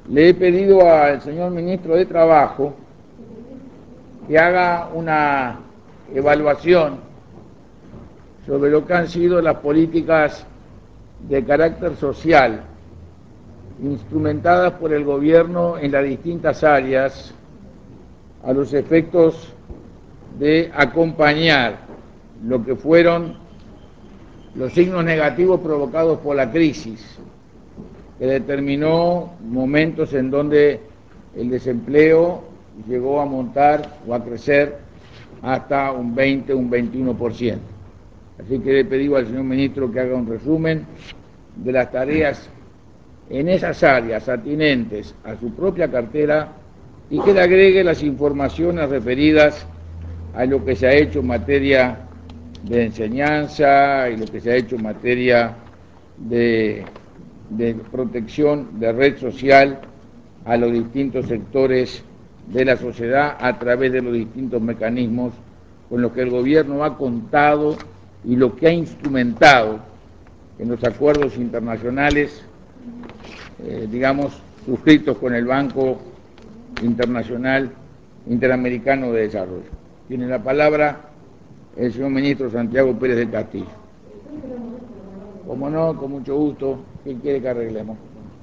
Le he pedido al señor ministro de Trabajo que haga una evaluación sobre lo que han sido las políticas de carácter social instrumentadas por el gobierno en las distintas áreas a los efectos de acompañar lo que fueron los signos negativos provocados por la crisis, que determinó momentos en donde el desempleo llegó a montar o a crecer hasta un 20, un 21%. Así que le pedí al señor ministro que haga un resumen de las tareas en esas áreas atinentes a su propia cartera y que le agregue las informaciones referidas a lo que se ha hecho en materia de enseñanza y lo que se ha hecho en materia de protección de red social a los distintos sectores de la sociedad a través de los distintos mecanismos con los que el gobierno ha contado y lo que ha instrumentado en los acuerdos internacionales, suscritos con el Banco Interamericano de Desarrollo. Tiene la palabra el señor ministro Santiago Pérez del Castillo. Como no, con mucho gusto. ¿Qué quiere que arreglemos?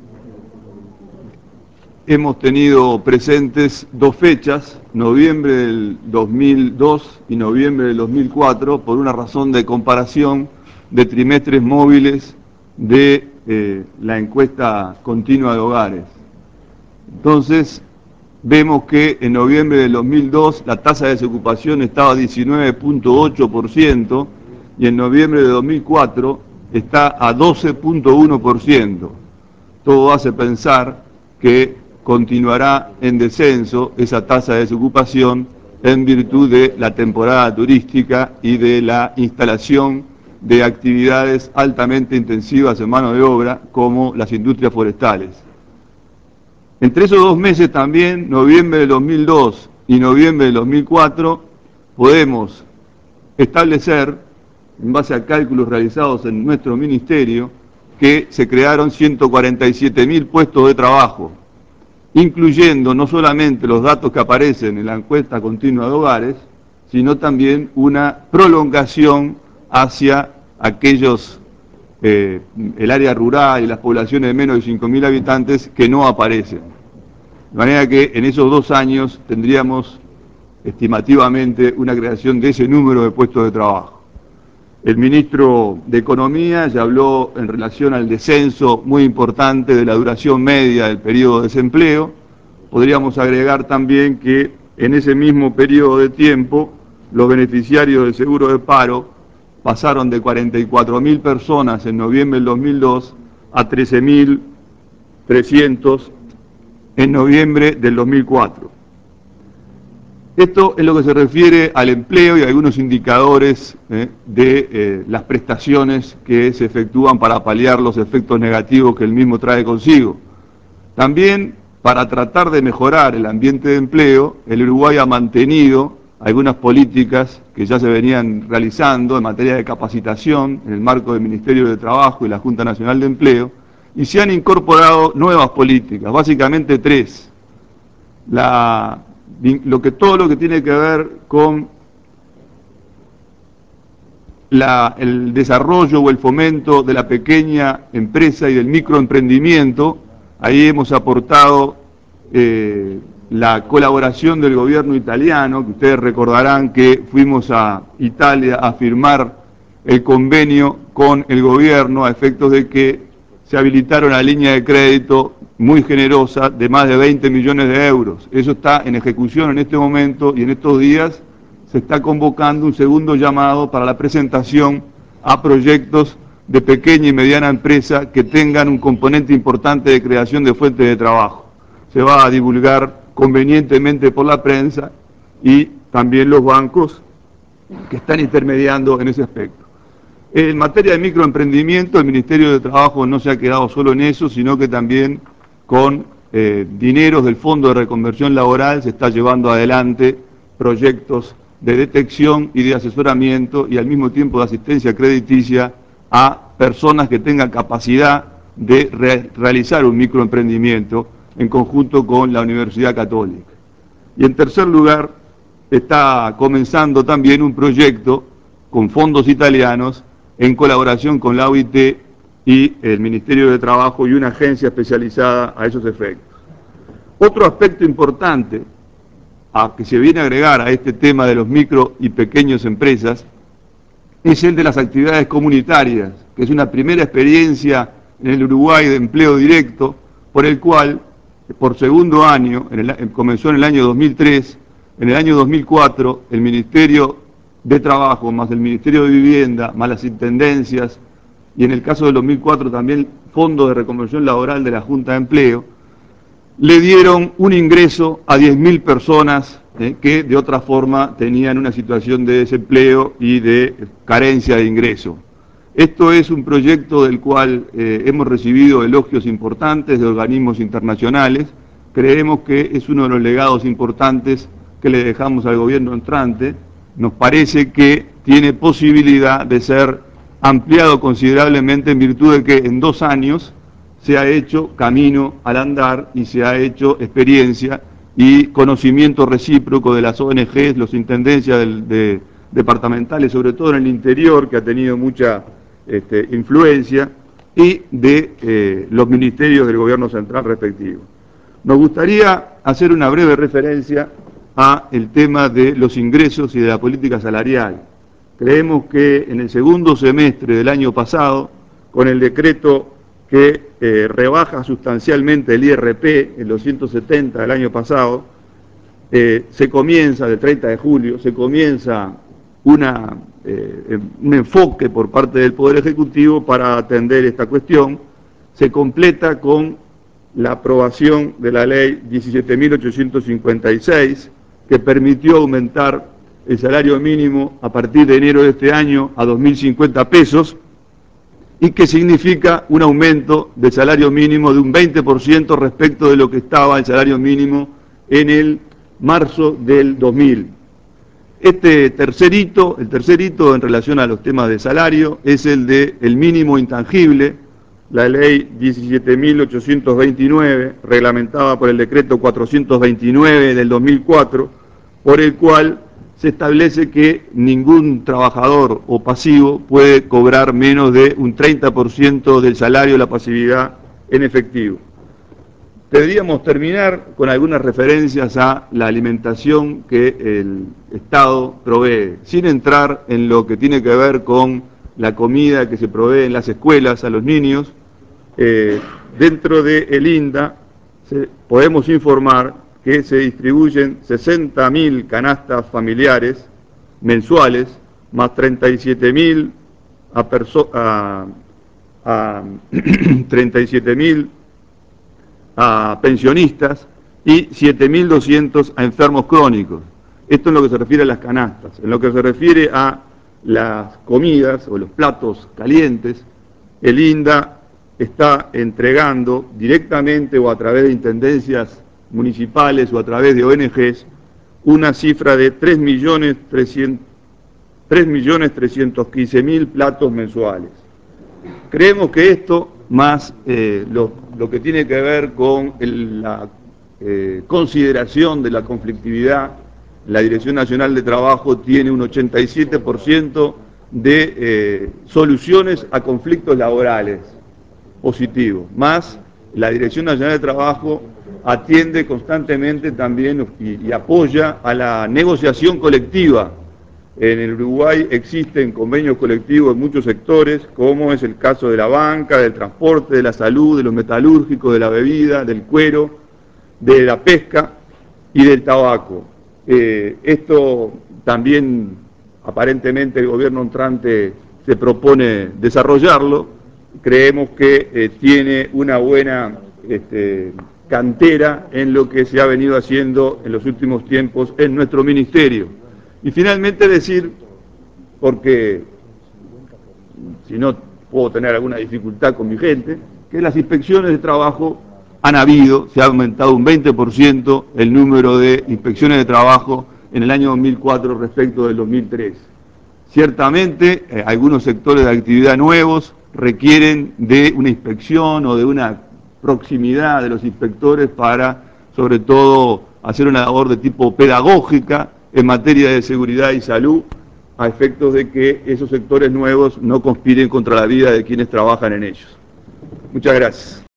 Hemos tenido presentes dos fechas, noviembre del 2002 y noviembre del 2004, por una razón de comparación de trimestres móviles de la encuesta continua de hogares. Entonces, vemos que en noviembre del 2002 la tasa de desocupación estaba a 19.8% y en noviembre de 2004 está a 12.1%. Todo hace pensar que continuará en descenso esa tasa de desocupación en virtud de la temporada turística y de la instalación de actividades altamente intensivas en mano de obra como las industrias forestales. Entre esos dos meses también, noviembre del 2002 y noviembre del 2004, podemos establecer, en base a cálculos realizados en nuestro ministerio, que se crearon 147.000 puestos de trabajo, incluyendo no solamente los datos que aparecen en la encuesta continua de hogares, sino también una prolongación hacia aquellos, el área rural y las poblaciones de menos de 5.000 habitantes que no aparecen. De manera que en esos 2 años tendríamos estimativamente una creación de ese número de puestos de trabajo. El ministro de Economía ya habló en relación al descenso muy importante de la duración media del periodo de desempleo. Podríamos agregar también que en ese mismo periodo de tiempo los beneficiarios del seguro de paro pasaron de 44.000 personas en noviembre del 2002 a 13.300 en noviembre del 2004. Esto es lo que se refiere al empleo y a algunos indicadores de las prestaciones que se efectúan para paliar los efectos negativos que el mismo trae consigo. También, para tratar de mejorar el ambiente de empleo, el Uruguay ha mantenido algunas políticas que ya se venían realizando en materia de capacitación en el marco del Ministerio de Trabajo y la Junta Nacional de Empleo, y se han incorporado nuevas políticas, básicamente 3. Todo lo que tiene que ver con el desarrollo o el fomento de la pequeña empresa y del microemprendimiento. Ahí hemos aportado la colaboración del gobierno italiano, que ustedes recordarán que fuimos a Italia a firmar el convenio con el gobierno a efectos de que se habilitara una línea de crédito muy generosa de más de 20 millones de euros. Eso está en ejecución en este momento y en estos días se está convocando un segundo llamado para la presentación a proyectos de pequeña y mediana empresa que tengan un componente importante de creación de fuentes de trabajo. Se va a divulgar convenientemente por la prensa y también los bancos que están intermediando en ese aspecto. En materia de microemprendimiento, el Ministerio de Trabajo no se ha quedado solo en eso, sino que también con dineros del Fondo de Reconversión Laboral se está llevando adelante proyectos de detección y de asesoramiento y al mismo tiempo de asistencia crediticia a personas que tengan capacidad de realizar un microemprendimiento en conjunto con la Universidad Católica. Y en tercer lugar, está comenzando también un proyecto con fondos italianos en colaboración con la OIT y el Ministerio de Trabajo y una agencia especializada a esos efectos. Otro aspecto importante que se viene a agregar a este tema de los micro y pequeñas empresas es el de las actividades comunitarias, que es una primera experiencia en el Uruguay de empleo directo, por el cual, por segundo año, comenzó en el año 2003, en el año 2004, el Ministerio de Trabajo, más el Ministerio de Vivienda, más las intendencias, y en el caso del 2004 también Fondo de Reconversión Laboral de la Junta de Empleo, le dieron un ingreso a 10.000 personas que de otra forma tenían una situación de desempleo y de carencia de ingreso. Esto es un proyecto del cual hemos recibido elogios importantes de organismos internacionales. Creemos que es uno de los legados importantes que le dejamos al gobierno entrante. Nos parece que tiene posibilidad de ser ampliado considerablemente en virtud de que en 2 años se ha hecho camino al andar y se ha hecho experiencia y conocimiento recíproco de las ONGs, las intendencias departamentales, sobre todo en el interior, que ha tenido mucha influencia, y de los ministerios del gobierno central respectivo. Nos gustaría hacer una breve referencia a el tema de los ingresos y de la política salarial. Creemos que en el segundo semestre del año pasado, con el decreto que rebaja sustancialmente el IRP en los 170 del año pasado, se comienza, del 30 de julio, se comienza un enfoque por parte del Poder Ejecutivo para atender esta cuestión. Se completa con la aprobación de la ley 17.856, que permitió aumentar el salario mínimo a partir de enero de este año a 2.050 pesos, y que significa un aumento del salario mínimo de un 20% respecto de lo que estaba el salario mínimo en el marzo del 2000. Este tercer hito, el tercer hito en relación a los temas de salario, es el de el mínimo intangible, la ley 17.829, reglamentada por el decreto 429 del 2004, por el cual se establece que ningún trabajador o pasivo puede cobrar menos de un 30% del salario de la pasividad en efectivo. Deberíamos terminar con algunas referencias a la alimentación que el Estado provee, sin entrar en lo que tiene que ver con la comida que se provee en las escuelas a los niños. Dentro del INDA podemos informar que se distribuyen 60.000 canastas familiares mensuales, más 37.000 a pensionistas y 7.200 a enfermos crónicos. Esto en lo que se refiere a las canastas. En lo que se refiere a las comidas o los platos calientes, el INDA está entregando directamente o a través de intendencias municipales o a través de ONGs una cifra de 3.315.000 platos mensuales. Creemos que esto, más lo que tiene que ver con la consideración de la conflictividad, la Dirección Nacional de Trabajo tiene un 87% de soluciones a conflictos laborales positivos, más la Dirección Nacional de Trabajo atiende constantemente también y apoya a la negociación colectiva. En el Uruguay existen convenios colectivos en muchos sectores, como es el caso de la banca, del transporte, de la salud, de los metalúrgicos, de la bebida, del cuero, de la pesca y del tabaco. Esto también aparentemente el gobierno entrante se propone desarrollarlo. Creemos que tiene una buena cantera en lo que se ha venido haciendo en los últimos tiempos en nuestro ministerio. Y finalmente decir, porque si no puedo tener alguna dificultad con mi gente, que las inspecciones de trabajo han habido, se ha aumentado un 20% el número de inspecciones de trabajo en el año 2004 respecto del 2003. Ciertamente, algunos sectores de actividad nuevos requieren de una inspección o de una proximidad de los inspectores para, sobre todo, hacer una labor de tipo pedagógica en materia de seguridad y salud, a efectos de que esos sectores nuevos no conspiren contra la vida de quienes trabajan en ellos. Muchas gracias.